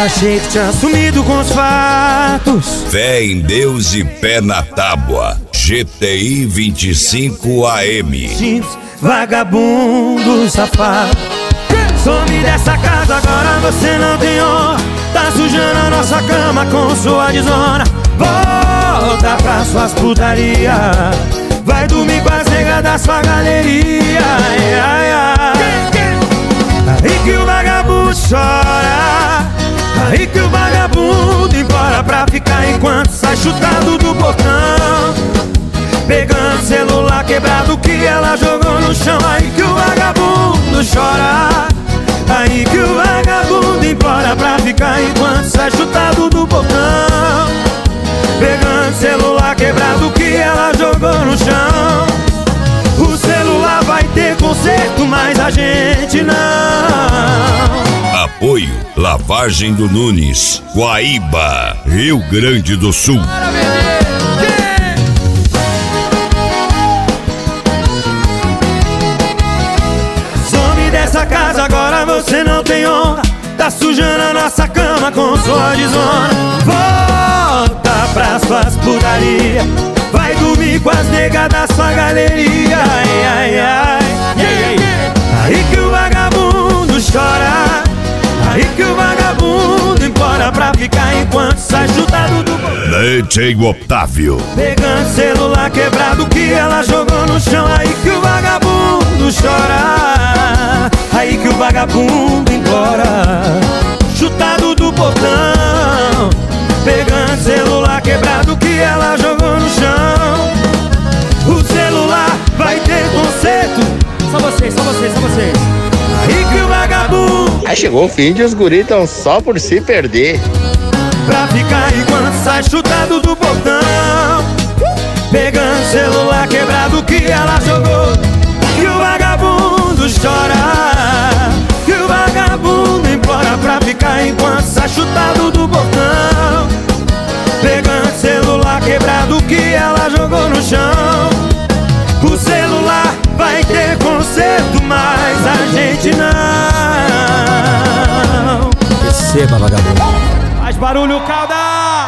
Achei que tinha sumido com os fatos. Fé em Deus e pé na tábua. GTI 25 AM. Jeans, vagabundo, safado. Some dessa casa, agora você não tem honra. Tá sujando a nossa cama com sua desonra. Volta pra suas putaria. Vai dormir com as negas da sua galeria. Ai, ai, ai. Aí que o vagabundo chora. Aí que o vagabundo implora pra ficar enquanto sai chutado do portão. Pegando celular quebrado que ela jogou no chão. Aí que o vagabundo chora. Aí que o vagabundo implora pra ficar enquanto sai chutado do portão. Pegando celular quebrado que ela jogou no chão. O celular vai ter conserto, mas a gente não. Apoio Lavagem do Nunes, Guaíba, Rio Grande do Sul. Some dessa casa, agora você não tem honra. Tá sujando a nossa cama com sua desonra. Volta pra suas putaria. Vai dormir com as negas da sua galeria. Ai, ai, ai. Aí que o vagabundo chora. Aí que o vagabundo implora pra ficar enquanto sai chutado do DJ Otávio. Pegando celular quebrado que ela jogou no chão. Aí que o vagabundo chora. Aí que o vagabundo implora. Chutado do portão. Pegando celular quebrado que ela jogou no chão. O celular vai ter conserto. Só vocês, só vocês, só vocês. Aí que o vagabundo. Aí chegou o fim de os guris tão só por se perder. Pra ficar enquanto sai chutado do portão. Pegando celular quebrado que ela jogou. Que o vagabundo chora. Que o vagabundo implora pra ficar enquanto sai chutado do portão. Pegando celular quebrado que ela jogou no chão. O celular vai ter conserto, mas a gente não. Receba, vagabundo. Faz barulho, calda!